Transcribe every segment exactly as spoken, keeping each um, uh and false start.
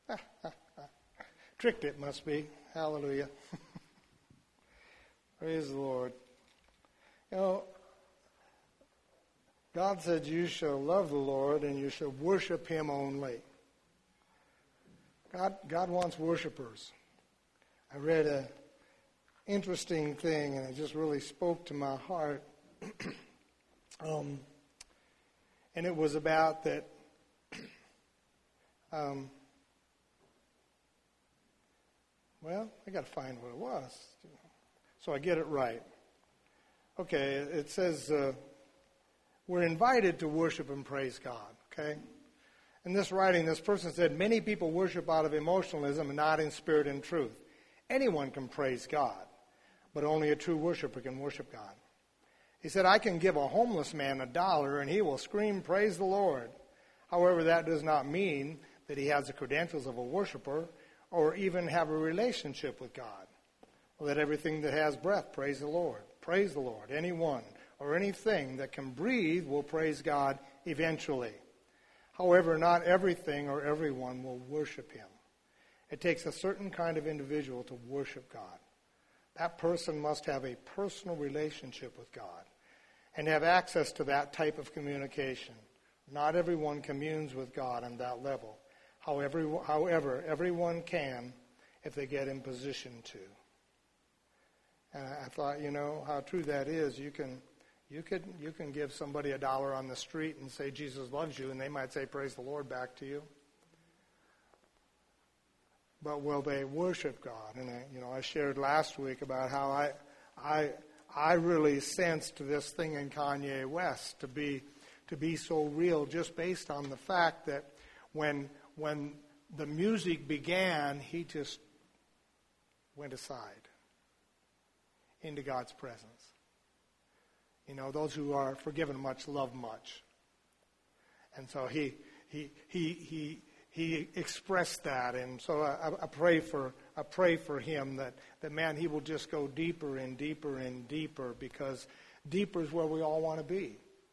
Tricked it must be. Hallelujah. Praise the Lord. You know, God said you shall love the Lord and you shall worship him only. God, God wants worshipers. I read an interesting thing and it just really spoke to my heart. um, and it was about that um, well, I got to find what it was. So I get it right. Okay, it says uh, we're invited to worship and praise God, okay? In this writing, this person said, many people worship out of emotionalism and not in spirit and truth. Anyone can praise God, but only a true worshiper can worship God. He said, I can give a homeless man a dollar and he will scream, praise the Lord. However, that does not mean that he has the credentials of a worshiper or even have a relationship with God. Let everything that has breath praise the Lord. Praise the Lord. Anyone or anything that can breathe will praise God eventually. However, not everything or everyone will worship him. It takes a certain kind of individual to worship God. That person must have a personal relationship with God and have access to that type of communication. Not everyone communes with God on that level. However, however, everyone can if they get in position to. And I thought, you know, how true that is. You can, you could, you can give somebody a dollar on the street and say Jesus loves you, and they might say praise the Lord back to you. But will they worship God? And I, you know, I shared last week about how I, I, I really sensed this thing in Kanye West to be, to be so real, just based on the fact that when. When the music began, he just went aside into God's presence. You know, those who are forgiven much love much. And so he he he he he expressed that, and so I, I pray for I pray for him that, that man he will just go deeper and deeper and deeper, because deeper is where we all want to be.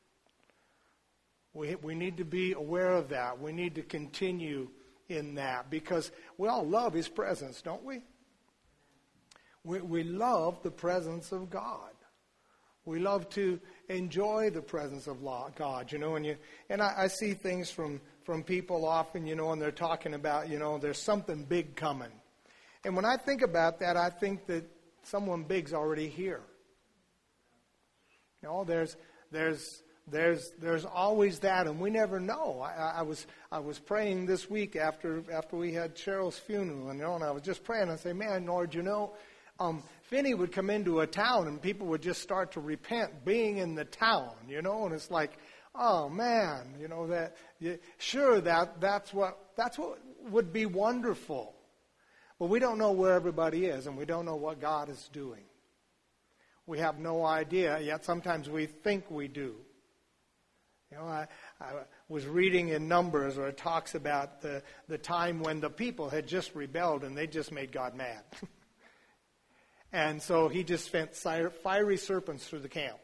We we need to be aware of that. We need to continue in that, because we all love his presence, don't we? We we love the presence of God. We love to enjoy the presence of God, you know, and you and I, I see things from, from people often, you know, and they're talking about, you know, there's something big coming. And when I think about that, I think that someone big's already here. You know, there's there's There's there's always that, and we never know. I, I was I was praying this week after after we had Cheryl's funeral, and you know, and I was just praying. I say, man, Lord, you know, um, Finney would come into a town, and people would just start to repent being in the town, you know, and it's like, oh man, you know that. You, sure, that that's what that's what would be wonderful, but we don't know where everybody is, and we don't know what God is doing. We have no idea, yet sometimes we think we do. You know, I, I was reading in Numbers where it talks about the, the time when the people had just rebelled and they just made God mad. And so he just sent fiery serpents through the camp.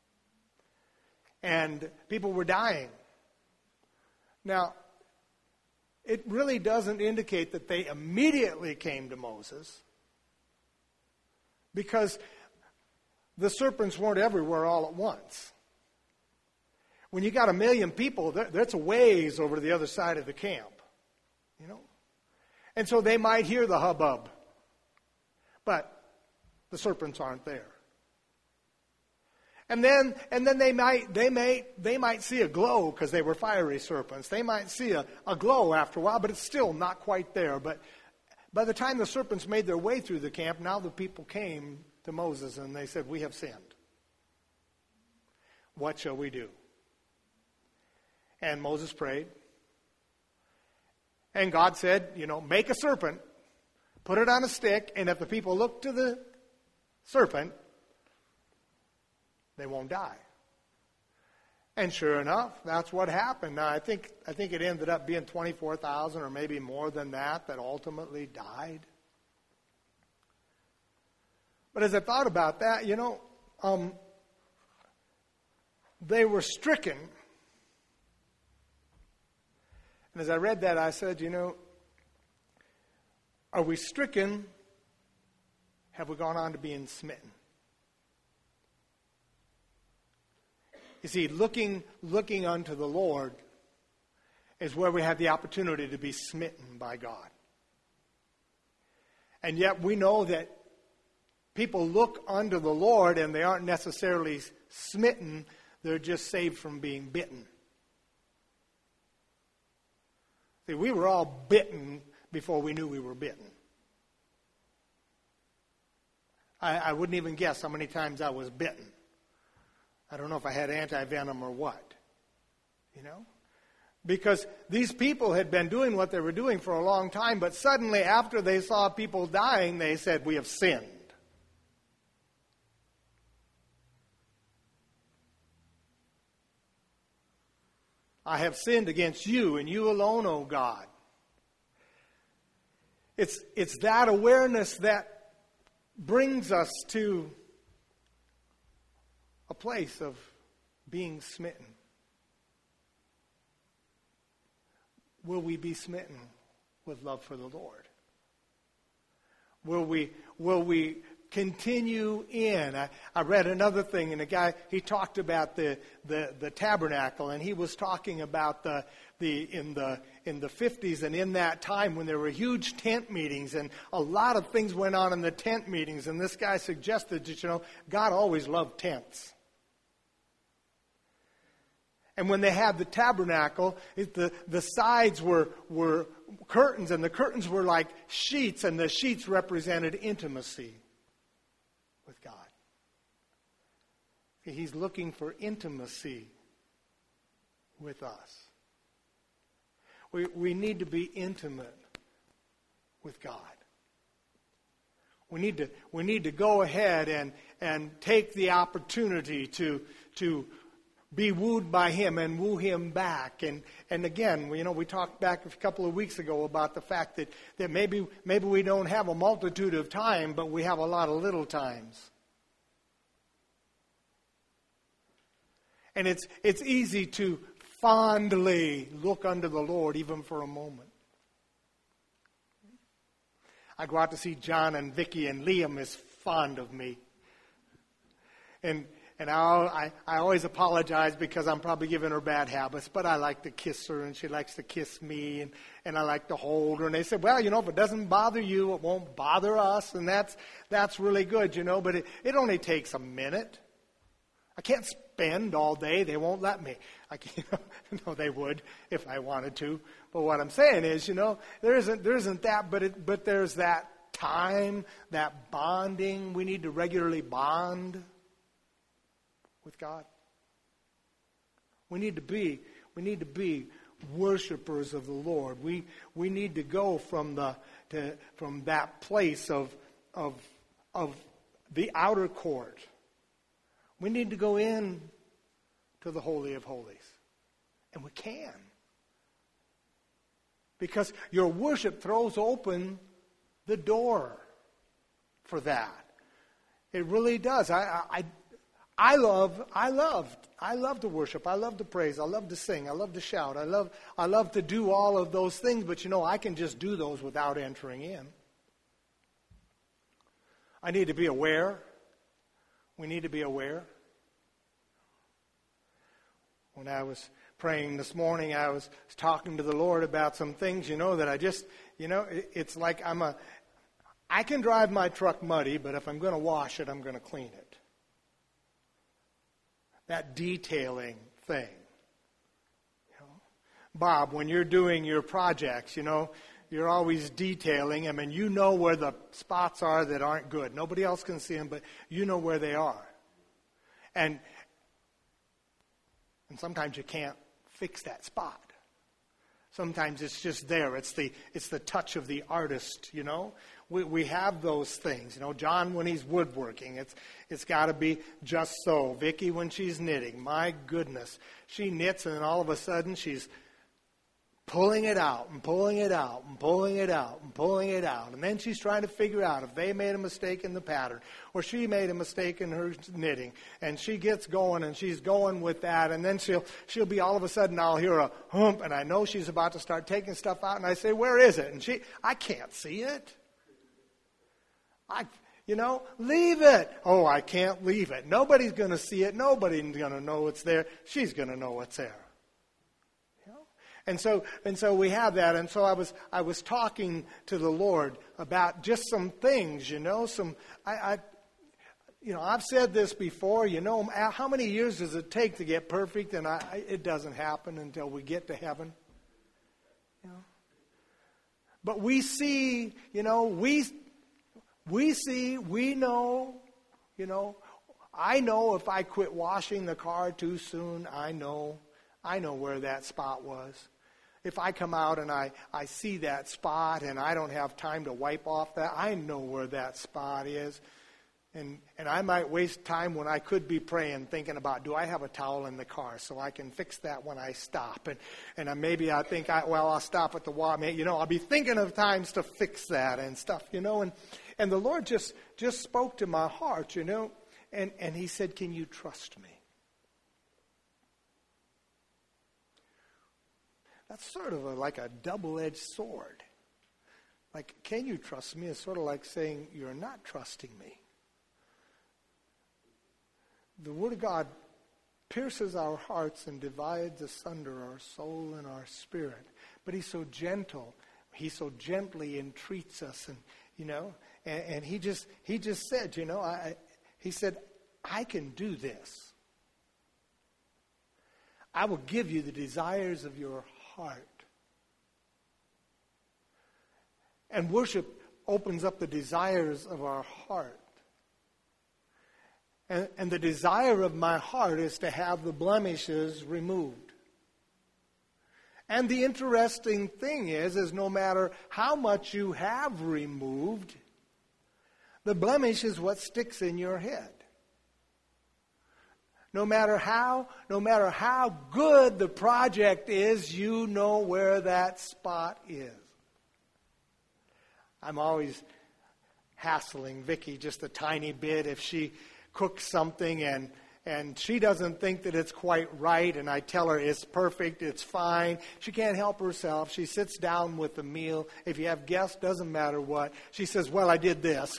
And people were dying. Now, it really doesn't indicate that they immediately came to Moses, because the serpents weren't everywhere all at once. When you got a million people, that's a ways over to the other side of the camp, you know. And so they might hear the hubbub, but the serpents aren't there. And then, and then they might, they may, they might see a glow because they were fiery serpents. They might see a, a glow after a while, but it's still not quite there. But by the time the serpents made their way through the camp, now the people came to Moses and they said, "We have sinned. What shall we do?" And Moses prayed. And God said, you know, make a serpent, put it on a stick, and if the people look to the serpent, they won't die. And sure enough, that's what happened. Now, I think I think it ended up being twenty-four thousand or maybe more than that that ultimately died. But as I thought about that, you know, um, they were stricken. And as I read that, I said, you know, Are we stricken? Have we gone on to being smitten? You see, looking, looking unto the Lord is where we have the opportunity to be smitten by God. And yet we know that people look unto the Lord and they aren't necessarily smitten. They're just saved from being bitten. See, we were all bitten before we knew we were bitten. I, I wouldn't even guess how many times I was bitten. I don't know if I had anti-venom or what. You know? Because these people had been doing what they were doing for a long time, but suddenly after they saw people dying, they said, we have sinned. I have sinned against you and you alone, O God. It's, it's that awareness that brings us to a place of being smitten. Will we be smitten with love for the Lord? Will we, will we continue in? I, I read another thing, and a guy, he talked about the, the, the tabernacle, and he was talking about the, the in the in the fifties and in that time when there were huge tent meetings, and a lot of things went on in the tent meetings, and this guy suggested that, you know, God always loved tents. And when they had the tabernacle, it, the, the sides were, were curtains, and the curtains were like sheets, and the sheets represented intimacy with God. He's looking for intimacy with us. We, we need to be intimate with God. We need to, we need to go ahead and, and take the opportunity to, to be wooed by Him and woo Him back. And, and again, you know, we talked back a couple of weeks ago about the fact that, that maybe, maybe we don't have a multitude of time, but we have a lot of little times. And it's, it's easy to fondly look unto the Lord even for a moment. I go out to see John and Vicky, and Liam is fond of me. And And I, I, I always apologize because I'm probably giving her bad habits, but I like to kiss her and she likes to kiss me, and, and I like to hold her. And they said, well, you know, if it doesn't bother you, it won't bother us. And that's that's really good, you know, but it, it only takes a minute. I can't spend all day. They won't let me. I can't, no, they would if I wanted to. But what I'm saying is, you know, there isn't, there isn't that, but it, but there's that time, that bonding. We need to regularly bond with God. We need to be, we need to be worshipers of the Lord. We we need to go from the to, from that place of of of the outer court. We need to go in to the Holy of Holies. And we can. Because your worship throws open the door for that. It really does. I I I love, I love, I love to worship. I love to praise. I love to sing. I love to shout. I love, I love to do all of those things. But you know, I can just do those without entering in. I need to be aware. We need to be aware. When I was praying this morning, I was talking to the Lord about some things, you know, that I just, you know, it's like I'm a, I can drive my truck muddy, but if I'm going to wash it, I'm going to clean it. That detailing thing. You know? Bob, when you're doing your projects, you know, you're always detailing them, and you know where the spots are that aren't good. Nobody else can see them, but you know where they are. And and sometimes you can't fix that spot. Sometimes it's just there. It's the it's the touch of the artist, you know. We we have those things, you know. John, when he's woodworking, it's it's got to be just so. Vicky, when she's knitting, my goodness, she knits, and then all of a sudden she's pulling it out and pulling it out and pulling it out and pulling it out, and then she's trying to figure out if they made a mistake in the pattern or she made a mistake in her knitting, and she gets going and she's going with that, and then she'll she'll be all of a sudden I'll hear a hump, and I know she's about to start taking stuff out, and I say, where is it? And she I can't see it. I, you know, leave it. Oh, I can't leave it. Nobody's going to see it. Nobody's going to know it's there. She's going to know it's there. You know? And so, and so we have that. And so I was, I was talking to the Lord about just some things, you know, some, I, I you know, I've said this before, you know, how many years does it take to get perfect? And I, it doesn't happen until we get to heaven. You know? But we see, you know, we we see, we know, you know, I know if I quit washing the car too soon, I know, I know where that spot was. If I come out and I, I see that spot and I don't have time to wipe off that, I know where that spot is. And and I might waste time when I could be praying, thinking about, do I have a towel in the car so I can fix that when I stop? And and I, maybe I think, I, well, I'll stop at the wall. You know, I'll be thinking of times to fix that and stuff, you know. And, and the Lord just, just spoke to my heart, you know. And, and he said, can you trust me? That's sort of a, like a double-edged sword. Like, can you trust me? It's sort of like saying, you're not trusting me. The Word of God pierces our hearts and divides asunder our soul and our spirit. But he's so gentle. He so gently entreats us. And, you know, and, and he just he just said, you know, I, he said, I can do this. I will give you the desires of your heart. And worship opens up the desires of our heart. And, and the desire of my heart is to have the blemishes removed. And the interesting thing is, is no matter how much you have removed, the blemish is what sticks in your head. No matter how, no matter how good the project is, you know where that spot is. I'm always hassling Vicki just a tiny bit if she cooks something and and she doesn't think that it's quite right, and I tell her it's perfect, it's fine. She can't help herself. She sits down with the meal. If you have guests, doesn't matter what. She says, well, I did this.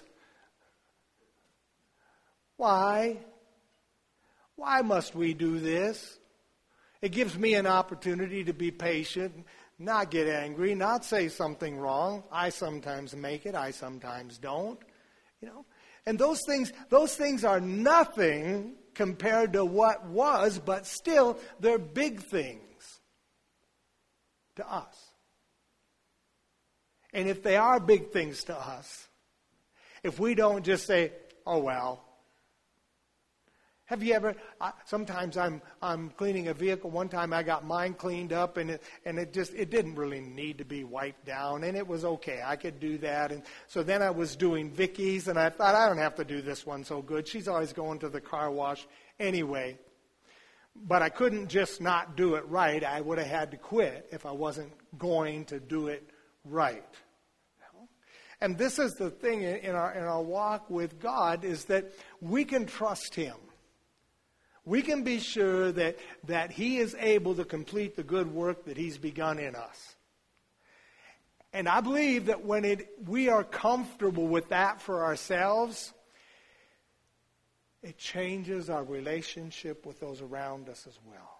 Why? Why must we do this? It gives me an opportunity to be patient, not get angry, not say something wrong. I sometimes make it. I sometimes don't. You know? And those things, those things are nothing compared to what was, but still, they're big things to us. And if they are big things to us, if we don't just say, oh, well. Have you ever, uh, sometimes I'm I'm cleaning a vehicle. One time I got mine cleaned up, and it, and it just, it didn't really need to be wiped down, and it was okay. I could do that. And so then I was doing Vicky's, and I thought, I don't have to do this one so good. She's always going to the car wash anyway. But I couldn't just not do it right. I would have had to quit if I wasn't going to do it right. And this is the thing in our in our walk with God, is that we can trust Him. We can be sure that, that He is able to complete the good work that He's begun in us. And I believe that when it, we are comfortable with that for ourselves, it changes our relationship with those around us as well.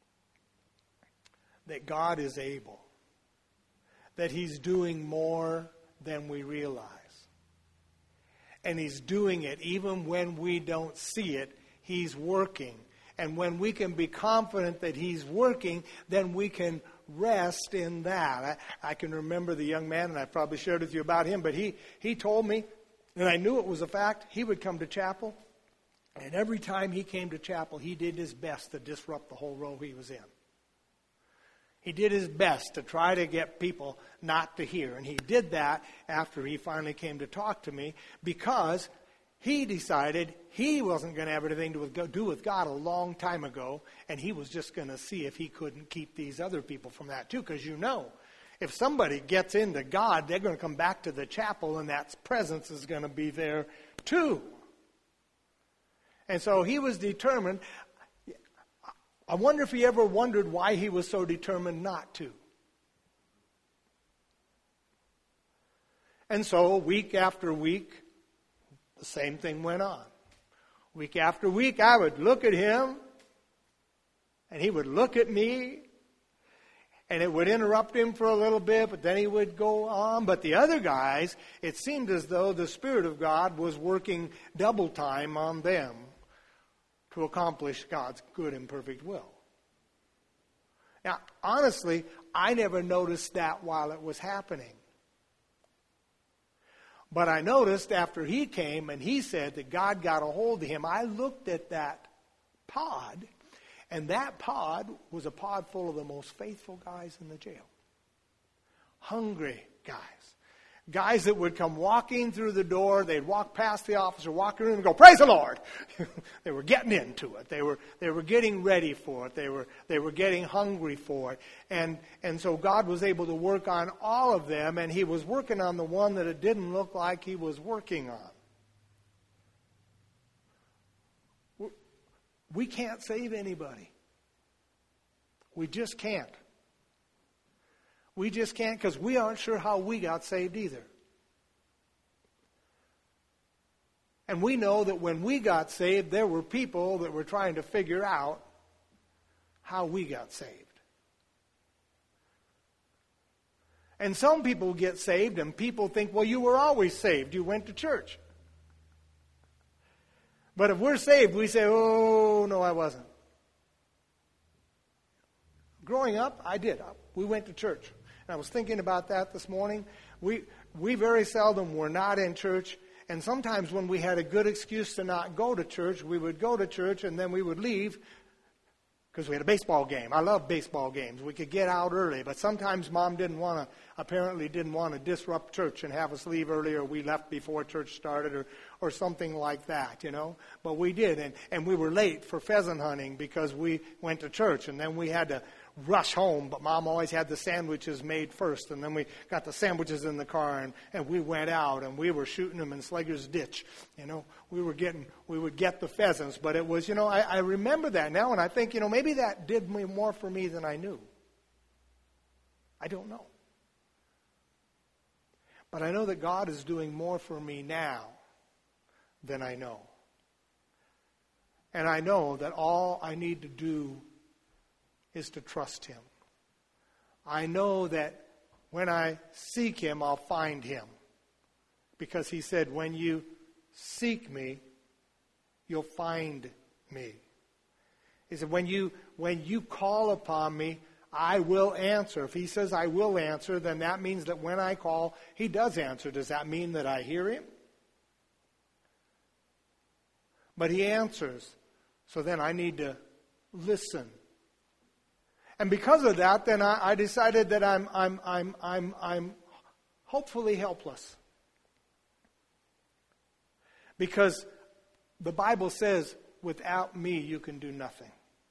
That God is able. That He's doing more than we realize. And He's doing it even when we don't see it. He's working. And when we can be confident that He's working, then we can rest in that. I, I can remember the young man, and I probably shared with you about him, but he, he told me, and I knew it was a fact, he would come to chapel, and every time he came to chapel, he did his best to disrupt the whole row he was in. He did his best to try to get people not to hear. And he did that after he finally came to talk to me, because he decided he wasn't going to have anything to do with God a long time ago, and he was just going to see if he couldn't keep these other people from that too. Because you know, if somebody gets into God, they're going to come back to the chapel, and that presence is going to be there too. And so he was determined. I wonder if he ever wondered why he was so determined not to. And so week after week, The same thing went on. Week after week, I would look at him, and he would look at me, and it would interrupt him for a little bit, but then he would go on. But the other guys, it seemed as though the Spirit of God was working double time on them to accomplish God's good and perfect will. Now, honestly, I never noticed that while it was happening. But I noticed after he came and he said that God got a hold of him, I looked at that pod, and that pod was a pod full of the most faithful guys in the jail. Hungry guys. Guys that would come walking through the door, they'd walk past the officer, walk in and go, "Praise the Lord!" They were getting into it. They were they were getting ready for it. They were they were getting hungry for it. And and so God was able to work on all of them, and he was working on the one that it didn't look like he was working on. We can't save anybody. We just can't. We just can't, because we aren't sure how we got saved either. And we know that when we got saved, there were people that were trying to figure out how we got saved. And some people get saved and people think, well, you were always saved. You went to church. But if we're saved, we say, oh, no, I wasn't. Growing up, I did. We went to church. And I was thinking about that this morning. We we very seldom were not in church. And sometimes when we had a good excuse to not go to church, we would go to church and then we would leave because we had a baseball game. I love baseball games. We could get out early. But sometimes Mom didn't want to, apparently didn't want to disrupt church and have us leave early, or we left before church started, or, or something like that, you know. But we did. And, and we were late for pheasant hunting because we went to church. And then we had to rush home, but Mom always had the sandwiches made first, and then we got the sandwiches in the car, and, and we went out, and we were shooting them in Slager's Ditch. You know, we were getting, we would get the pheasants, but it was, you know, I, I remember that now, and I think, you know, maybe that did more for me than I knew. I don't know. But I know that God is doing more for me now than I know. And I know that all I need to do is to trust him. I know that when I seek him, I'll find him. Because he said, when you seek me, you'll find me. He said, when you when you call upon me, I will answer. If he says I will answer, then that means that when I call, he does answer. Does that mean that I hear him? But he answers. So then I need to listen. And because of that, then I, I decided that I'm I'm I'm I'm I'm hopefully helpless. Because the Bible says, without me you can do nothing.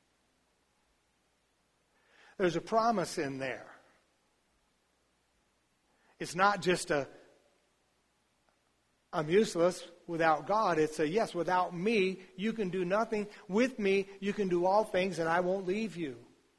There's a promise in there. It's not just a I'm useless without God. It's a yes, without me you can do nothing. With me you can do all things, and I won't leave you.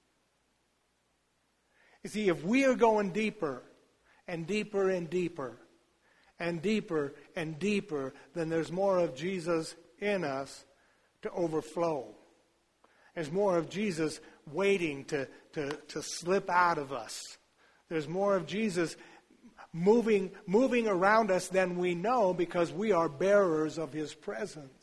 You see, if we are going deeper and deeper and deeper and deeper and deeper, then there's more of Jesus in us to overflow. There's more of Jesus waiting to, to, to slip out of us. There's more of Jesus moving, moving around us than we know, because we are bearers of his presence.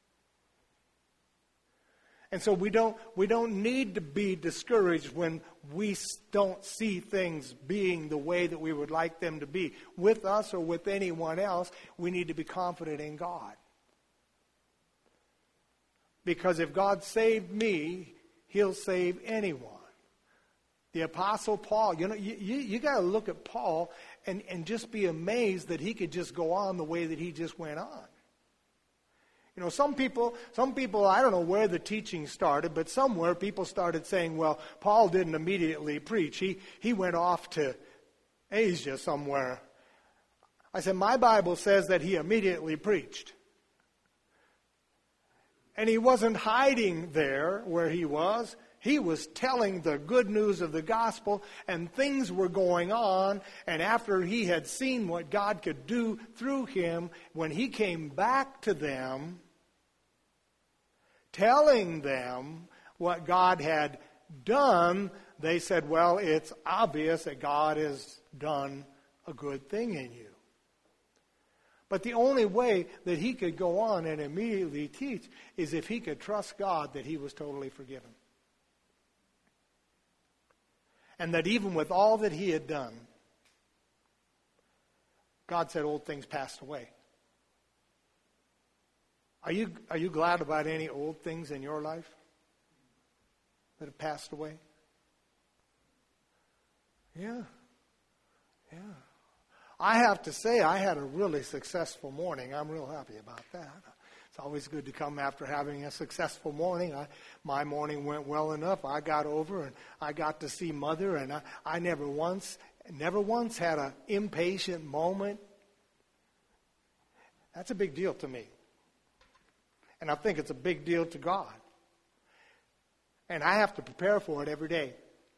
And so we don't we don't need to be discouraged when we don't see things being the way that we would like them to be. With us or with anyone else, we need to be confident in God. Because if God saved me, he'll save anyone. The Apostle Paul, you know, you, you, you got to look at Paul and, and just be amazed that he could just go on the way that he just went on. You know, some people, some people, I don't know where the teaching started, but somewhere people started saying, well, Paul didn't immediately preach. He, he went off to Asia somewhere. I said, my Bible says that he immediately preached. And he wasn't hiding there where he was. He was telling the good news of the gospel, and things were going on. And after he had seen what God could do through him, when he came back to them, telling them what God had done, they said, well, it's obvious that God has done a good thing in you. But the only way that he could go on and immediately teach is if he could trust God that he was totally forgiven. And that even with all that he had done, God said old things passed away. Are you, are you glad about any old things in your life that have passed away? Yeah. Yeah. I have to say, I had a really successful morning. I'm real happy about that. It's always good to come after having a successful morning. I, my morning went well enough. I got over and I got to see Mother, and I, I never once, never once had an impatient moment. That's a big deal to me. And I think it's a big deal to God. And I have to prepare for it every day.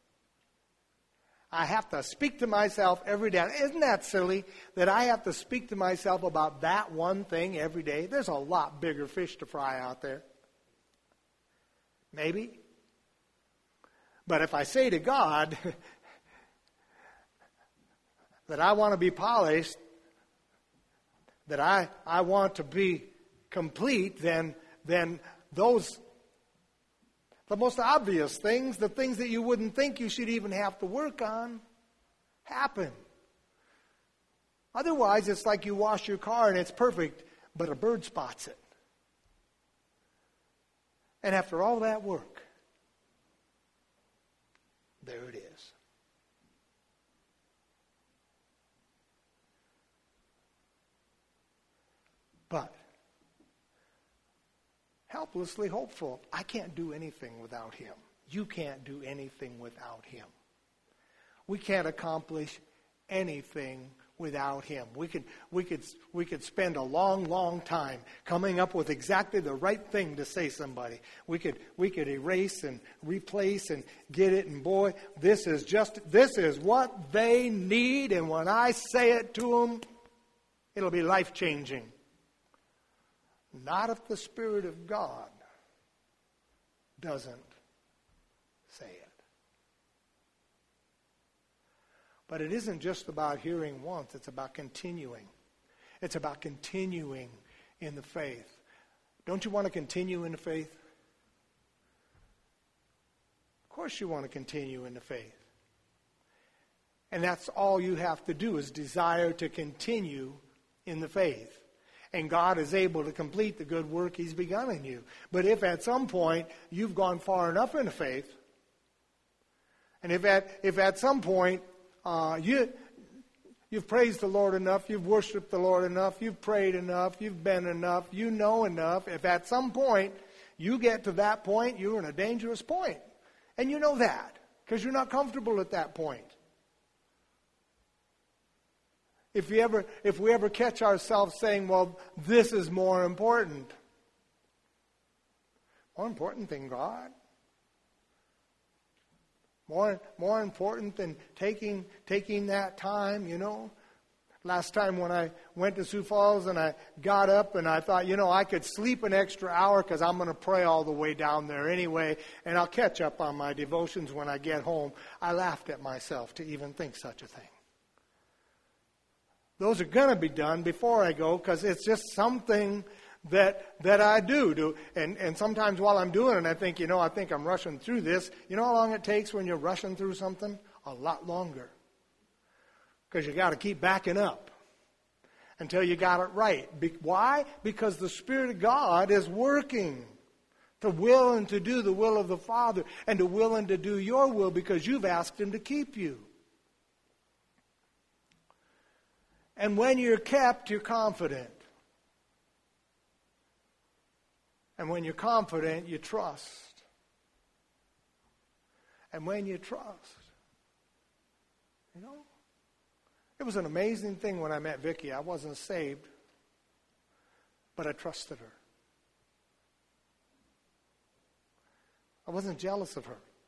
I have to speak to myself every day. Isn't that silly that I have to speak to myself about that one thing every day? There's a lot bigger fish to fry out there. Maybe. But if I say to God that I want to be polished, that I, I want to be complete, then, then those... the most obvious things, the things that you wouldn't think you should even have to work on, happen. Otherwise, it's like you wash your car and it's perfect, but a bird spots it. And after all that work, there it is. But helplessly hopeful. I can't do anything without him. You can't do anything without him. We can't accomplish anything without him. We could, we could, we could spend a long, long time coming up with exactly the right thing to say to somebody. We could, we could erase and replace and get it, and boy, this is just, this is what they need, and when I say it to them, it'll be life-changing. Not if the Spirit of God doesn't say it. But it isn't just about hearing once. It's about continuing. It's about continuing in the faith. Don't you want to continue in the faith? Of course you want to continue in the faith. And that's all you have to do is desire to continue in the faith. And God is able to complete the good work he's begun in you. But if at some point you've gone far enough in the faith, and if at, if at some point uh, you, you've praised the Lord enough, you've worshiped the Lord enough, you've prayed enough, you've been enough, you know enough, if at some point you get to that point, you're in a dangerous point. And you know that because you're not comfortable at that point. If we ever, if we ever catch ourselves saying, well, this is more important. More important than God? More, more important than taking, taking that time, you know? Last time when I went to Sioux Falls and I got up and I thought, you know, I could sleep an extra hour because I'm going to pray all the way down there anyway, and I'll catch up on my devotions when I get home. I laughed at myself to even think such a thing. Those are going to be done before I go because it's just something that that I do. do. And, and sometimes while I'm doing it, I think, you know, I think I'm rushing through this. You know how long it takes when you're rushing through something? A lot longer. Because you got to keep backing up until you got it right. Be- why? Because the Spirit of God is working to will and to do the will of the Father and to will and to do your will because you've asked him to keep you. And when you're kept, you're confident. And when you're confident, you trust. And when you trust, you know, it was an amazing thing when I met Vicki. I wasn't saved, but I trusted her. I wasn't jealous of her.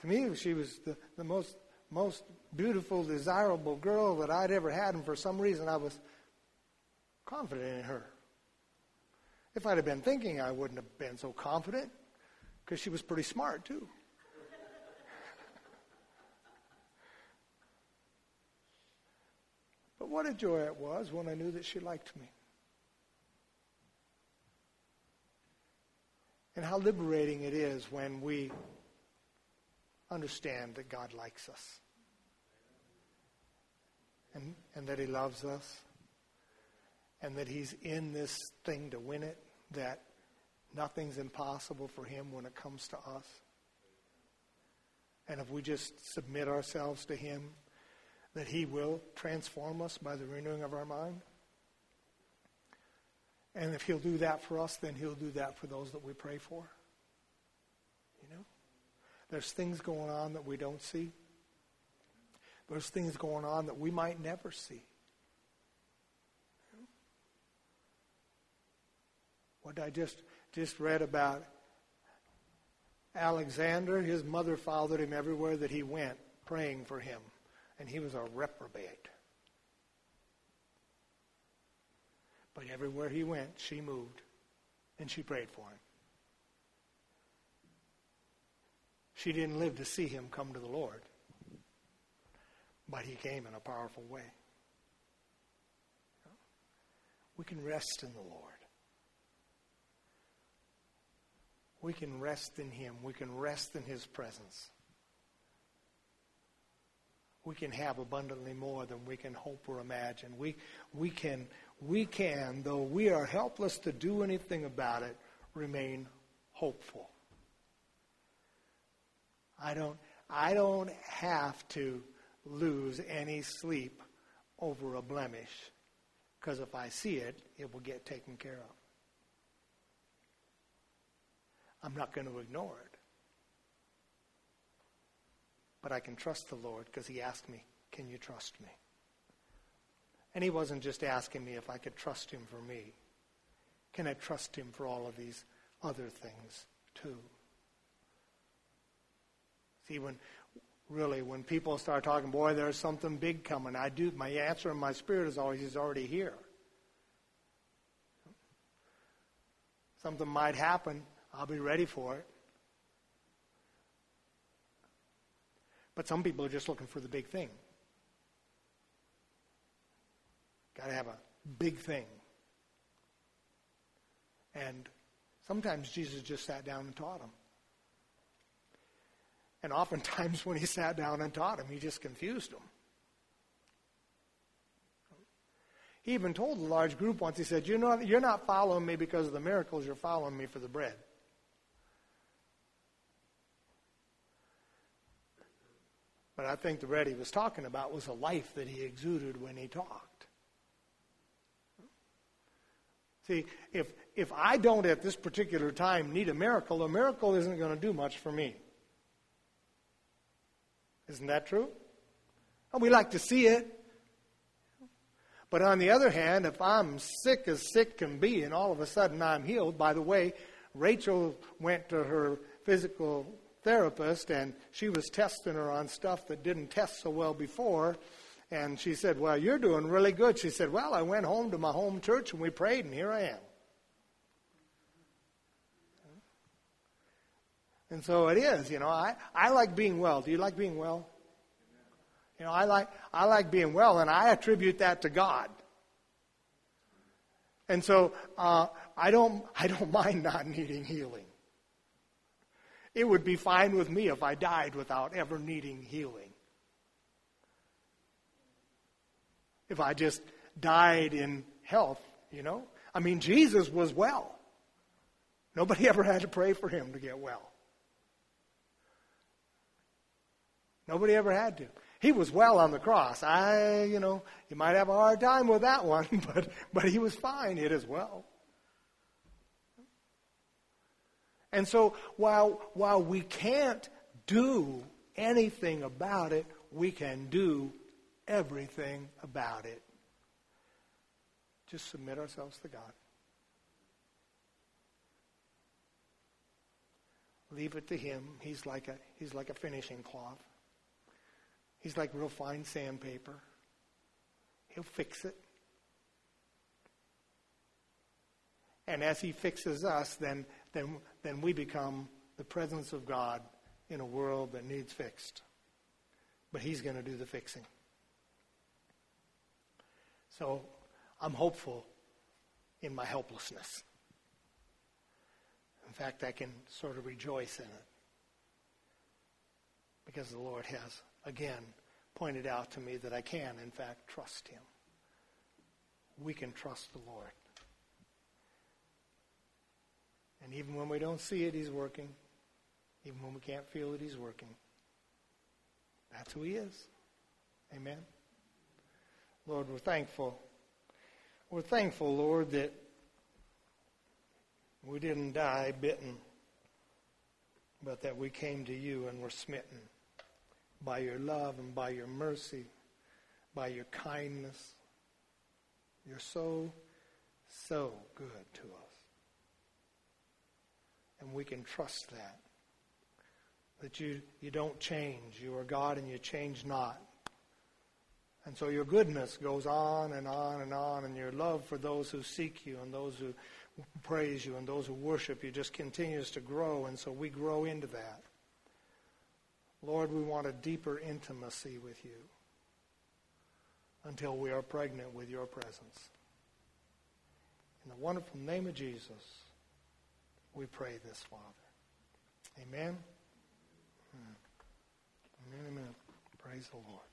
To me, she was the, the most most beautiful, desirable girl that I'd ever had, and for some reason I was confident in her. If I'd have been thinking, I wouldn't have been so confident, because she was pretty smart too. But what a joy it was when I knew that she liked me. And how liberating it is when we understand that God likes us. And, and that He loves us. And that He's in this thing to win it. That nothing's impossible for Him when it comes to us. And if we just submit ourselves to Him, that He will transform us by the renewing of our mind. And if He'll do that for us, then He'll do that for those that we pray for. You know? There's things going on that we don't see. There's things going on that we might never see. What I just, just read about Alexander, his mother followed him everywhere that he went, praying for him. And he was a reprobate. But everywhere he went, she moved. And she prayed for him. She didn't live to see him come to the Lord. But he came in a powerful way. We can rest in the Lord. We can rest in Him. We can rest in His presence. We can have abundantly more than we can hope or imagine. We, we can, we can, though we are helpless to do anything about it, remain hopeful. I don't, I don't have to lose any sleep over a blemish, because if I see it, it will get taken care of. I'm not going to ignore it. But I can trust the Lord because He asked me, can you trust me? And He wasn't just asking me if I could trust Him for me. Can I trust Him for all of these other things too? See, when really, when people start talking, boy, there's something big coming, I do, my answer in my spirit is always, He's already here. Something might happen. I'll be ready for it. But some people are just looking for the big thing. Got to have a big thing. And sometimes Jesus just sat down and taught them. And oftentimes when He sat down and taught them, He just confused them. He even told a large group once, He said, you know, you're not following me because of the miracles, you're following me for the bread. But I think the bread He was talking about was a life that He exuded when He talked. See, if if I don't at this particular time need a miracle, a miracle isn't going to do much for me. Isn't that true? And we like to see it. But on the other hand, if I'm sick as sick can be and all of a sudden I'm healed, by the way, Rachel went to her physical therapist and she was testing her on stuff that didn't test so well before. And she said, well, you're doing really good. She said, well, I went home to my home church and we prayed and here I am. And so it is, you know, I, I like being well. Do you like being well? You know, I like I like being well, and I attribute that to God. And so uh, I don't I don't mind not needing healing. It would be fine with me if I died without ever needing healing. If I just died in health, you know. I mean, Jesus was well. Nobody ever had to pray for Him to get well. Nobody ever had to. He was well on the cross. I, you know, you might have a hard time with that one, but but He was fine. It is well. And so while while we can't do anything about it, we can do everything about it. Just submit ourselves to God. Leave it to him. He's like a, he's like a finishing cloth. He's like real fine sandpaper. He'll fix it. And as he fixes us, then, then, then we become the presence of God in a world that needs fixed. But he's going to do the fixing. So I'm hopeful in my helplessness. In fact, I can sort of rejoice in it. Because the Lord has, again, pointed out to me that I can, in fact, trust him. We can trust the Lord. And even when we don't see it, he's working. Even when we can't feel it, he's working. That's who he is. Amen. Lord, we're thankful. We're thankful, Lord, that we didn't die bitten, but that we came to you and were smitten by your love and by your mercy, by your kindness. You're so, so good to us. And we can trust that. That you, you don't change. You are God and you change not. And so your goodness goes on and on and on, and your love for those who seek you and those who praise you and those who worship you just continues to grow, and so we grow into that. Lord, we want a deeper intimacy with you until we are pregnant with your presence. In the wonderful name of Jesus, we pray this, Father. Amen. Amen. Amen. Praise the Lord.